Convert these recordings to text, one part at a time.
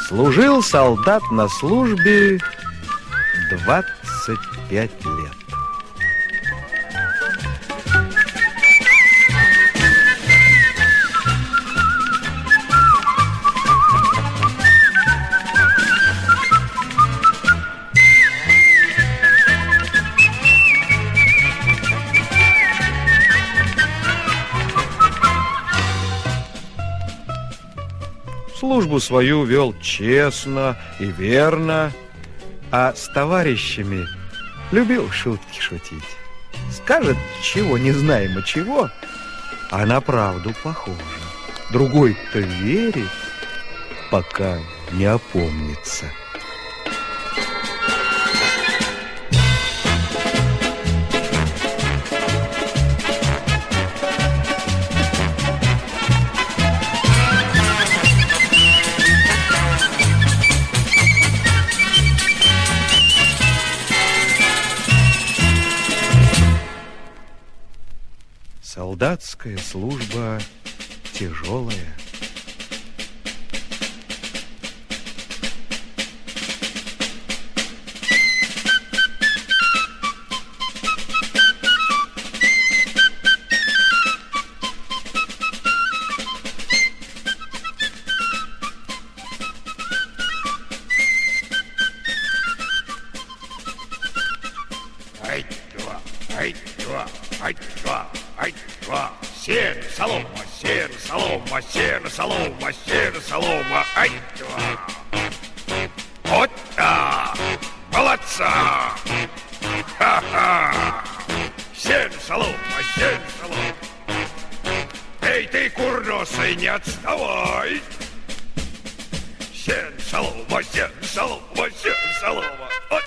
Служил солдат на службе 25 лет. Службу свою вел честно и верно, а с товарищами любил шутки шутить. Скажет чего, не знаемо чего, а на правду похоже. Другой-то верит, пока не опомнится. Солдатская служба тяжелая. Сено, солома, сено, солома, сено, солома, сено, солома. Ай-да! Вот так! Молодца! Ха-ха! Сено, солома, сено, солома. Эй, ты, курносый, не отставай! Сено, солома, сено, солома, сено, солома. Вот.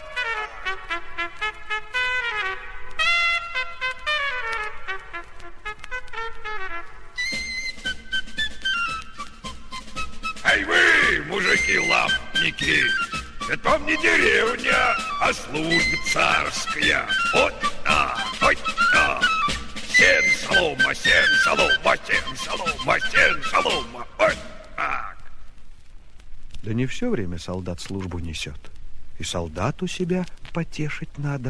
Эй вы, мужики-лапники, это вам не деревня, а служба царская. Вот так, вот так. Сен, солома, сен, солома, сен, солома, сен, солома. Вот так. Да не все время солдат службу несет. И солдату себя потешить надо.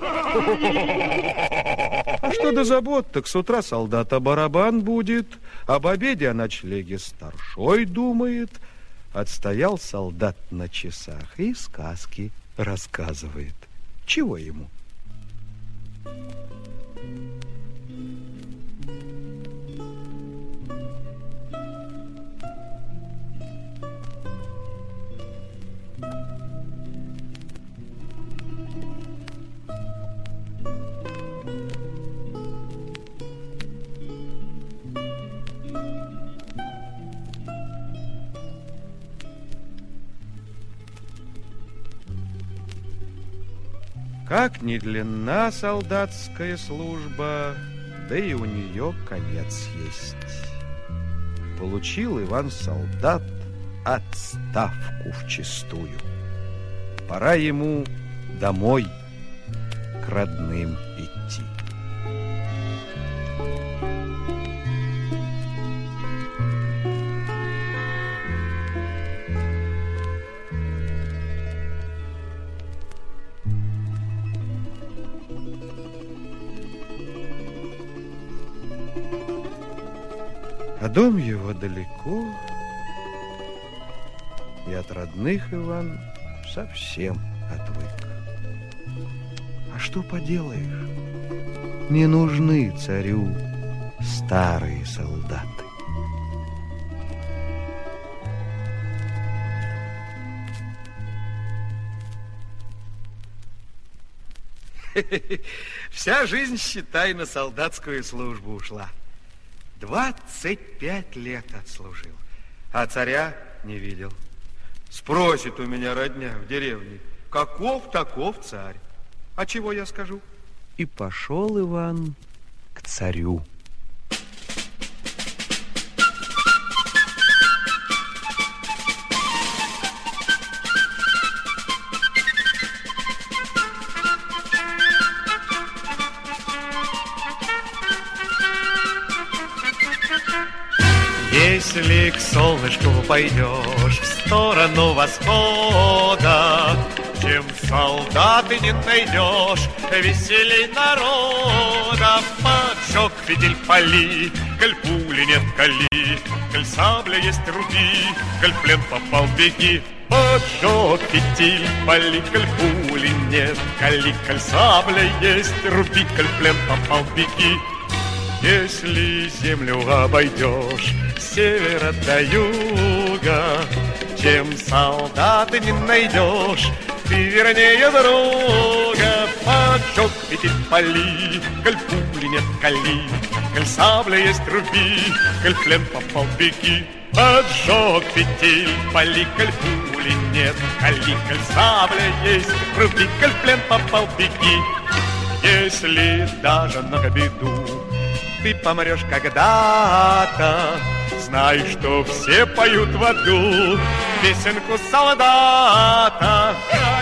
А что до забот, так с утра солдата барабан будет, об обеде о ночлеге старшой думает. Отстоял солдат на часах и сказки рассказывает. Чего ему? Как ни длинна солдатская служба, да и у нее конец есть. Получил Иван-солдат отставку вчистую. Пора ему домой к родным идти. А дом его далеко, и от родных Иван совсем отвык. А что поделаешь? Не нужны царю старые солдаты. Вся жизнь, считай, на солдатскую службу ушла. 25 лет отслужил, а царя не видел. Спросит у меня родня в деревне, каков таков царь. А чего я скажу? И пошел Иван к царю. Если Если к солнышку пойдешь в сторону восхода, чем солдаты не найдешь, веселей народа. Поджег фитиль, пали, коль пули нет, кали, коль сабля есть, руби, коль в плен попал, беги. Поджег фитиль, пали, коль пули нет, кали, коль сабля есть, руби, коль в плен попал, беги. Если землю обойдешь с севера до юга, чем солдаты не найдешь, ты вернее друга. Поджег фитиль, пали, коль пули нет, кали, коль сабля есть, руби, коль в плен попал, беги. Поджег фитиль, пали, коль пули нет, кали, коль сабля есть, руби, коль в плен попал, беги. Если даже на беду ты помрешь когда-то, знай, что все поют в аду песенку солдата.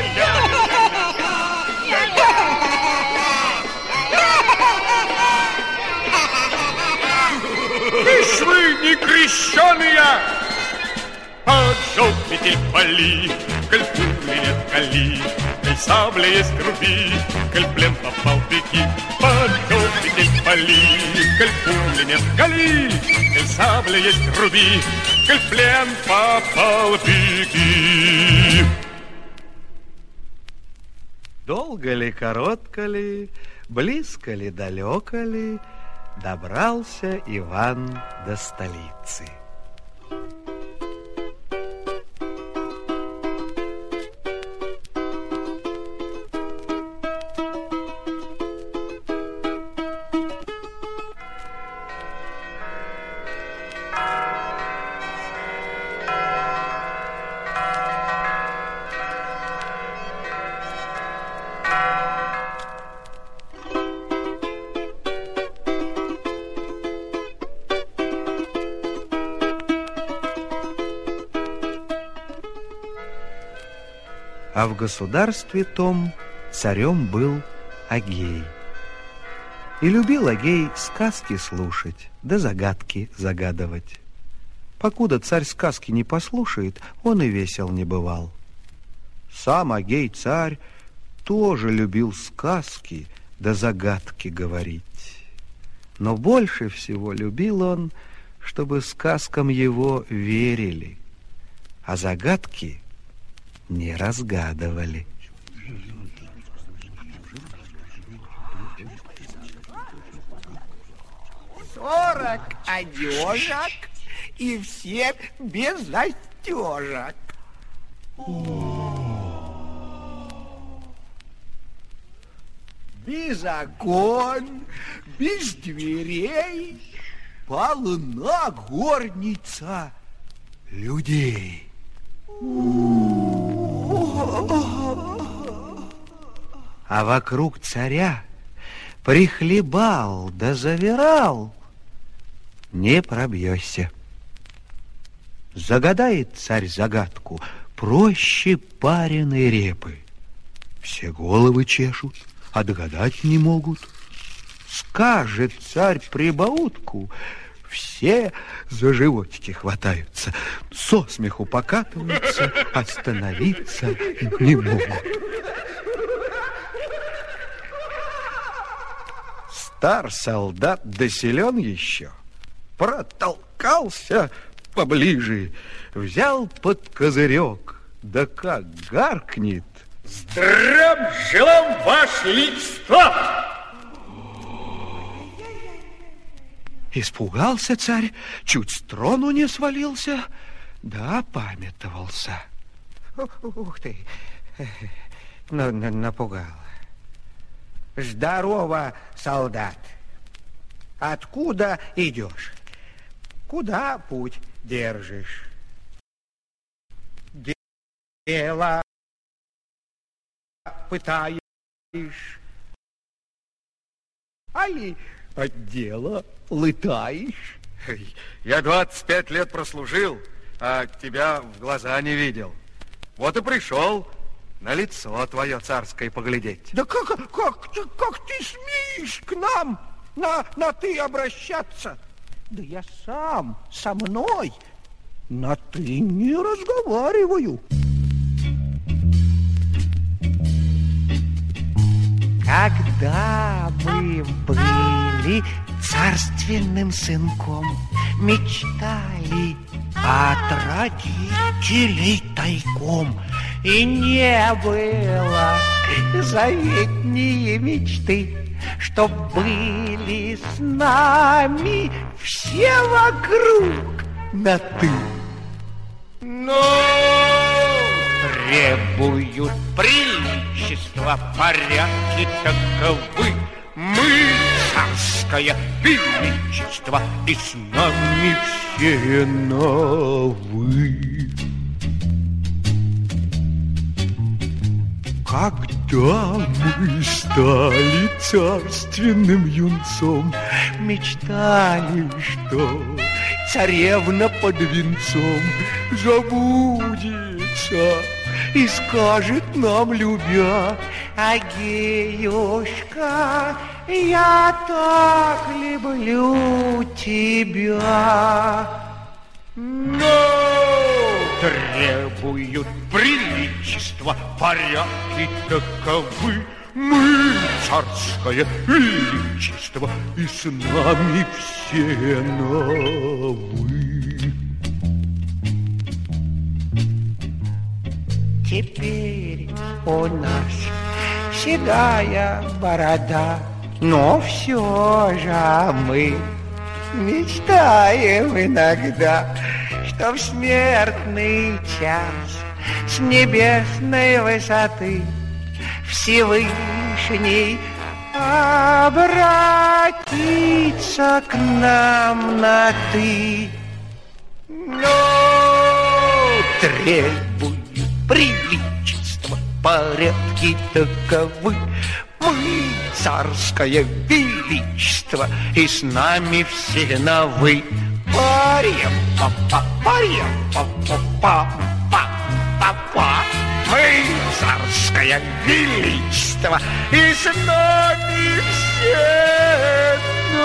Ишь вы, не крещеные! Поджег фитиль, пали, коль пули нет, кали, коль сабля есть, руби, коль в плен попал, беги. Поджег фитиль, пали, коль пули нет, кали, коль сабля есть, руби, коль в плен попал, беги. Долго ли, коротко ли, близко ли, далеко ли, добрался Иван до столицы. А в государстве том царем был Агей. И любил Агей сказки слушать, да загадки загадывать. Покуда царь сказки не послушает, он и весел не бывал. Сам Агей царь тоже любил сказки да загадки говорить. Но больше всего любил он, чтобы сказкам его верили, а загадки не разгадывали. 40 одежек, и все без застежек. Без окон, без дверей, полна горница людей. А вокруг царя прихлебал да завирал, не пробьешься. Загадает царь загадку проще пареной репы. Все головы чешут, а догадать не могут. Скажет царь прибаутку, все за животики хватаются, со смеху покатываются, остановиться не могут. Стар солдат да силен еще, протолкался поближе, взял под козырек, да как гаркнет: «Здрав желам, ваше личество!» Испугался царь, чуть с трону не свалился, да опамятовался. Ух ты, напугал. Здорово, солдат. Откуда идешь? Куда путь держишь? Дело пытаешь, али от дела лытаешь? Я 25 лет прослужил, а тебя в глаза не видел. Вот и пришел на лицо твое царское поглядеть. Да как ты смеешь к нам на ты обращаться? Да я сам, со мной на «ты» не разговариваю. Когда мы были царственным сынком, мечтали от родителей тайком, и не было заветнее мечты, чтоб были с нами все вокруг на «ты». Но требуют приличества, порядки таковы. Мы царское величество, и с нами все на «вы». Когда мы стали царственным юнцом, мечтали, что царевна под венцом забудется и скажет нам, любя: Агеюшка, я так люблю тебя. Но требуют приличества, порядки таковы. Мы царское величество, и с нами все на «вы». Теперь у нас седая борода, но все же мы мечтаем иногда, что в смертный час с небесной высоты Всевышний обратится к нам на «ты». Но требует приличества, порядки таковы. Мы царское величество, и с нами все на «вы». Парем-па-па-парем-па-па-па-па-па-па. Мы царское величество, и с нами все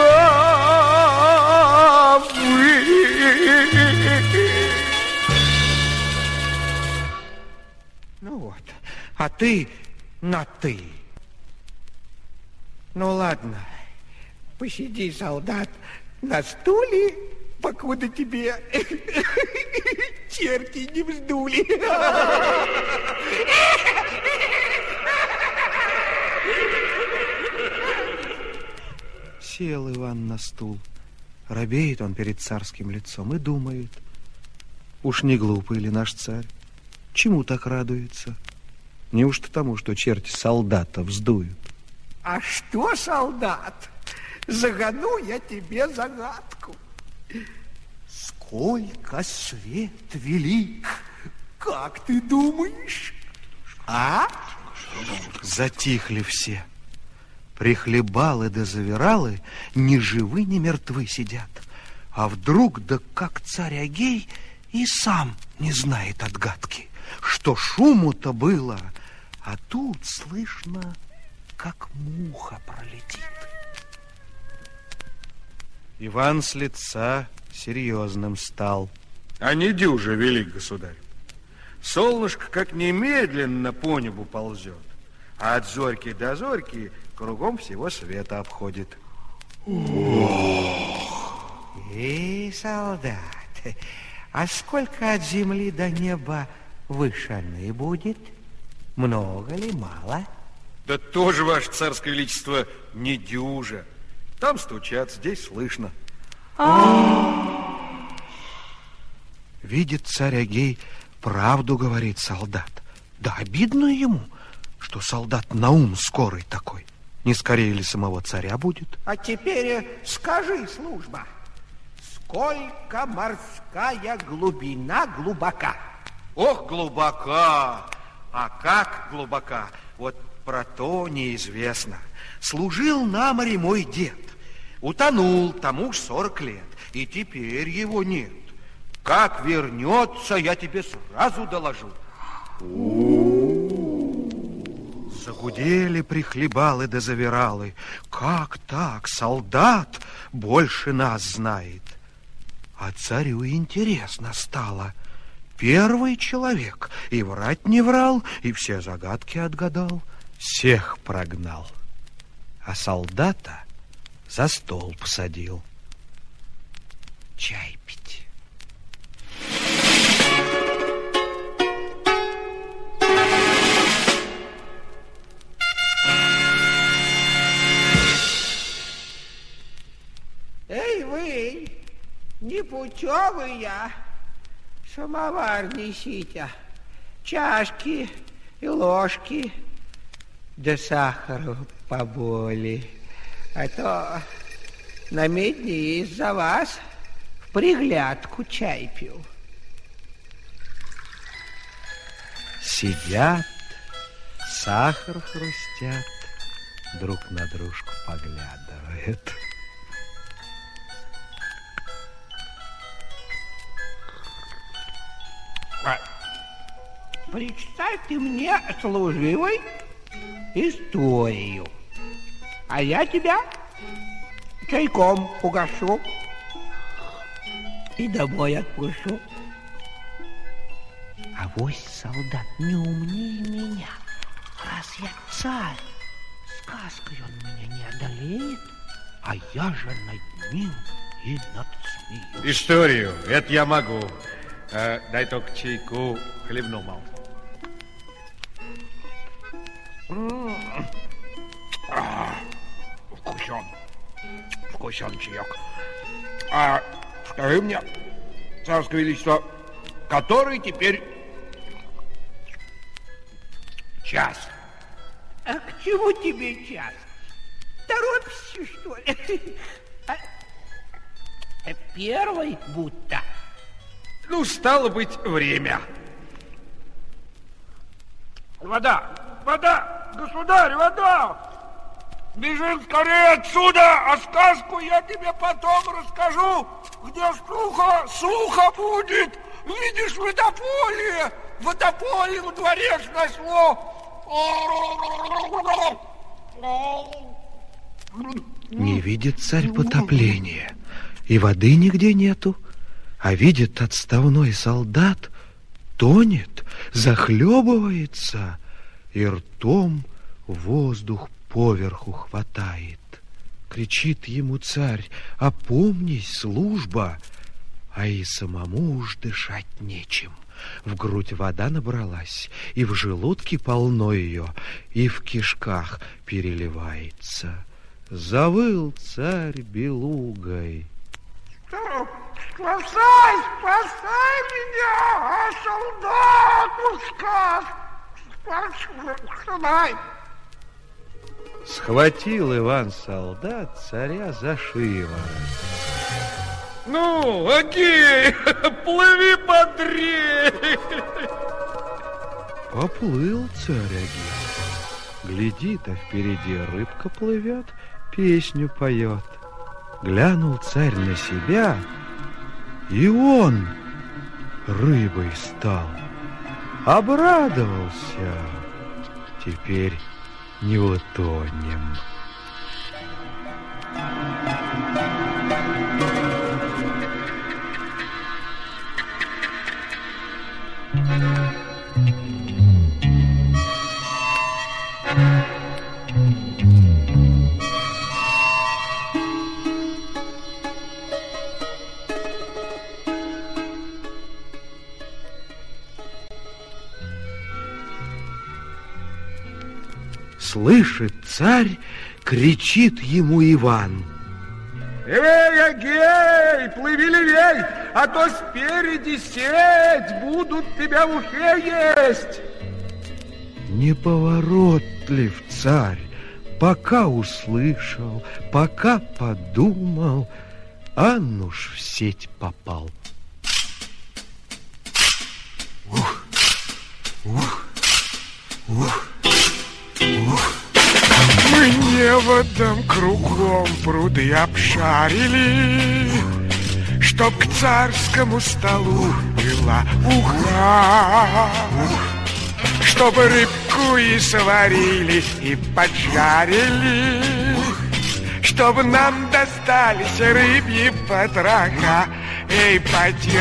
на «вы». Ну вот, а ты на «ты». Ну ладно, посиди, солдат, на стуле, покуда тебе черти не вздули. Сел Иван на стул. Робеет он перед царским лицом и думает: уж не глупый ли наш царь? Чему так радуется? Неужто тому, что черти солдата вздуют? А что, солдат, загаду я тебе загадку. Сколько свет велик, как ты думаешь? А? Затихли все. Прихлебалы да завиралы ни живы, ни мертвы сидят. А вдруг, да как царь Агей и сам не знает отгадки, что шуму-то было, а тут слышно, как муха пролетит. Иван с лица серьезным стал. А не дюже, велик государь. Солнышко как немедленно по небу ползет, а от зорьки до зорьки кругом всего света обходит. Эй, солдат, а сколько от земли до неба вышины будет? Много ли, мало? Да тоже, ваше царское величество, не дюже. Там стучат, здесь слышно. Видит царь Агей, правду говорит солдат. Да обидно ему, что солдат на ум скорый такой. Не скорее ли самого царя будет? А теперь скажи, служба, сколько морская глубина глубока? Ох, глубока! А как глубока? Вот про то неизвестно. Служил на море мой дед. Утонул, тому уж 40 лет. И теперь его нет. Как вернется, я тебе сразу доложу. Загудели прихлебалы да завиралы. Как так? Солдат больше нас знает. А царю интересно стало. Первый человек, и врать не врал, и все загадки отгадал. Всех прогнал, а солдата за стол посадил. Чай пить. Эй, вы, непутевые, самовар несите, чашки и ложки, да сахару поболе, а то на медне из-за вас в приглядку чай пил. Сидят, сахар хрустят, друг на дружку поглядывают. Представь ты мне, служивый, историю, а я тебя чайком угощу и домой отпущу. Авось солдат не умнее меня, раз я царь, сказкой он меня не одолеет, а я же над ним и надсмеюсь. Историю, это я могу. Дай только чайку, хлебну мало. Вкусен чаек. А скажи мне, царское величество, который теперь час? А к чему тебе час? Торопишься, что ли? Первый будто. Ну, стало быть, время. Вода, вода, государь, вода! Бежим скорее отсюда, а сказку я тебе потом расскажу, где сухо, сухо будет. Видишь, водополье во дворе сносло. Не видит царь потопления, и воды нигде нету, а видит отставной солдат, тонет, захлебывается, и ртом воздух поверху хватает. Кричит ему царь: опомнись, служба! А и самому уж дышать нечем. В грудь вода набралась, и в желудке полно ее, и в кишках переливается. Завыл царь белугой. Спасай, спасай меня, а солдатушка! Спасай! Схватил Иван-солдат царя за шиворот. Ну, окей, плыви бодрее. Поплыл царь Агей. Глядит, а впереди рыбка плывет, песню поет. Глянул царь на себя, и он рыбой стал. Обрадовался. Теперь не утонем. Слышит царь, кричит ему Иван: Эй, Агей, плыви левей, а то спереди сеть, будут тебя в ухе есть. Неповоротлив царь, пока услышал, пока подумал, а уж в сеть попал. Ух, ух, ух. Мы неводом кругом пруды обшарили, чтоб к царскому столу была уха, чтоб рыбку и сварили, и поджарили, чтоб нам достались рыбьи потроха. эй, потянем.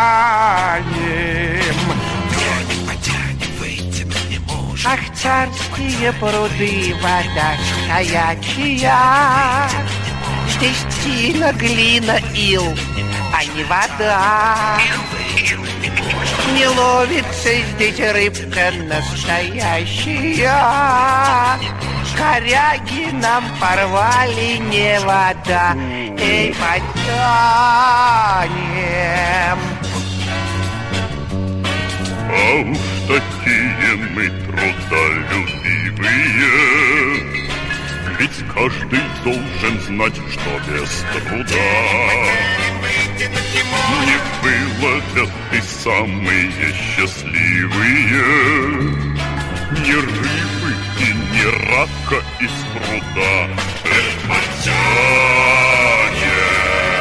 Ах, царские пруды, вода стоячая, здесь тина, глина, ил, а не вода. Не ловится здесь рыбка настоящая, коряги нам порвали не вода. Эй, потянем. А уж такие мы трудолюбивые, ведь каждый должен знать, что без труда не выловят и самые счастливые ни рыбы и ни рака из пруда. Эх, потянем.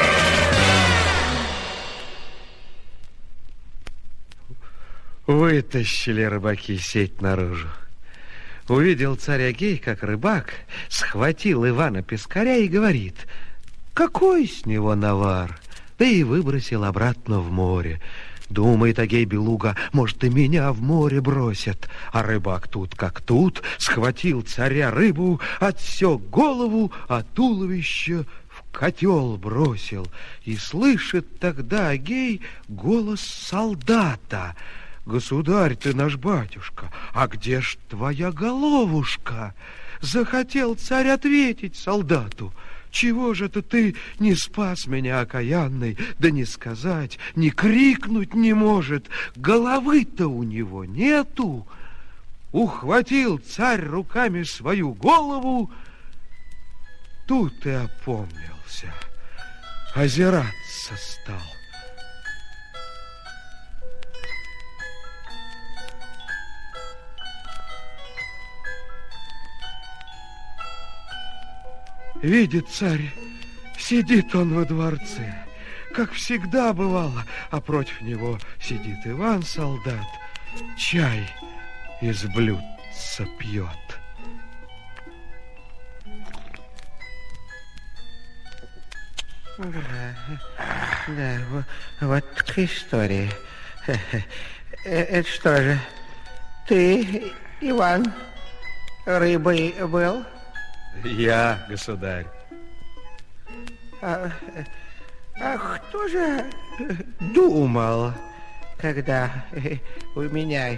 Вытащили рыбаки сеть наружу. Увидел царь Агей, как рыбак схватил Ивана Пескаря и говорит: какой с него навар? Да и выбросил обратно в море. Думает Агей Белуга, может, и меня в море бросят. А рыбак тут как тут схватил царя рыбу, отсек голову, а туловище в котел бросил. И слышит тогда Агей голос солдата: государь ты наш батюшка, а где ж твоя головушка? Захотел царь ответить солдату: чего же это ты не спас меня, окаянный? Да не сказать, не крикнуть не может. Головы-то у него нету. Ухватил царь руками свою голову, тут и опомнился, озираться стал. Видит царь, сидит он во дворце, как всегда бывало, а против него сидит Иван-солдат, чай из блюдца пьет. Да, вот такая история. Это что же, ты, Иван, рыбой был? Я, государь. А кто же думал, когда у меня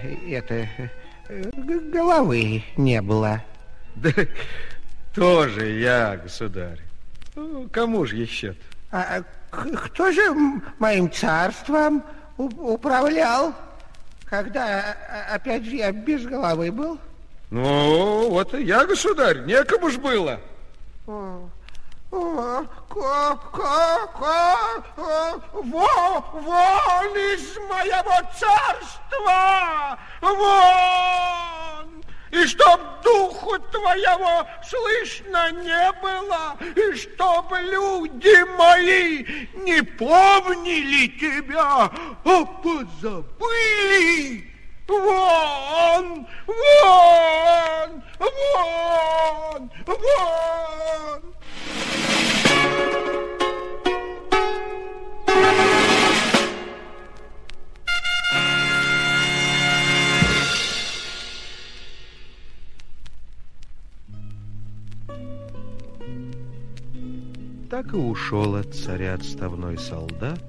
головы не было? Да тоже я, государь. Ну, кому же еще-то? А кто же моим царством управлял, когда, опять же, я без головы был? Ну, вот и я, государь, некому ж было. Вон из моего царства! Вон! И чтоб духу твоего слышно не было, и чтоб люди мои не помнили тебя, а позабыли. Вон! Вон! Вон! Вон! Так и ушел от царя отставной солдат,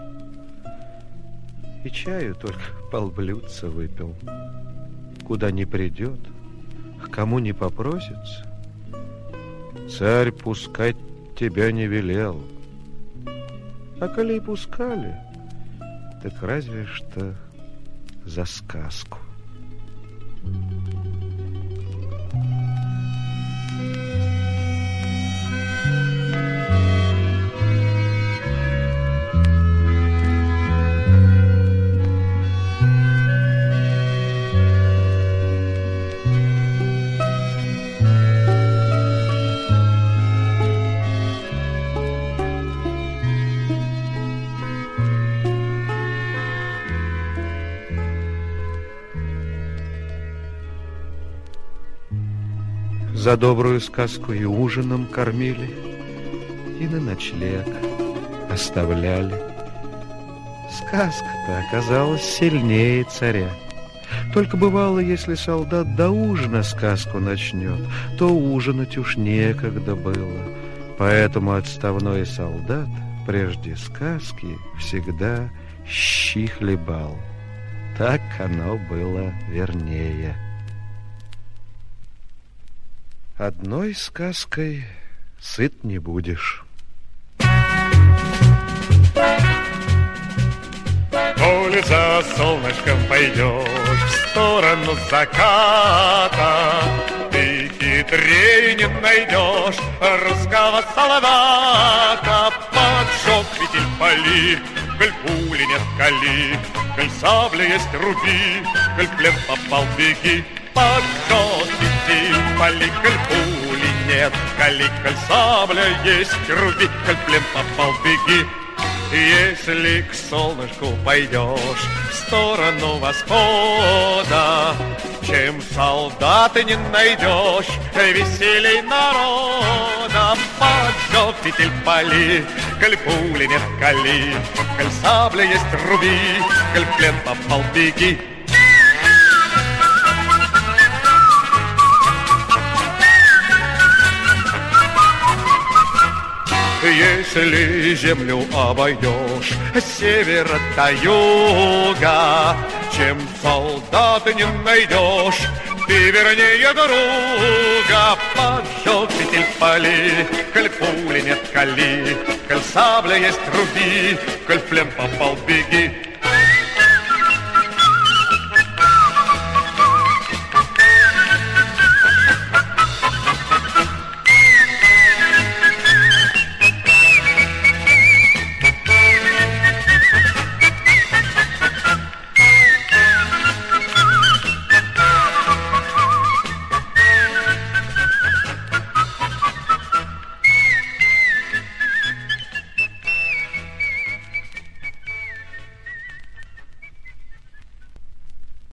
и чаю только полблюдца выпил. Куда не придет, к кому не попросится, царь пускать тебя не велел. А коли и пускали, так разве что за сказку. За добрую сказку и ужином кормили, и на ночлег оставляли. Сказка-то оказалась сильнее царя. Только бывало, если солдат до ужина сказку начнет, то ужинать уж некогда было. Поэтому отставной солдат прежде сказки всегда щи хлебал. Так оно было вернее. Одной сказкой сыт не будешь. Коли за солнышком пойдешь в сторону заката, ты хитрее не найдешь русского солдата. Поджег фитиль, пали, коль пули нет, кали, коль сабля есть, руби, коль в плен попал, беги. Поджег фитиль, пали, коль пули нет, кали, коль сабля есть, руби, коль в плен попал, беги. Если к солнышку пойдешь в сторону восхода, чем солдата не найдешь веселей народа. Поджег фитиль, пали, коль пули нет, кали, коль сабля есть, руби, коль в плен попал, беги. Если землю обойдешь с севера до юга, чем солдата не найдешь, ты вернее друга. Поджег фитиль, пали, коль пули нет, кали, коль сабля есть, руби, коль в плен попал, беги.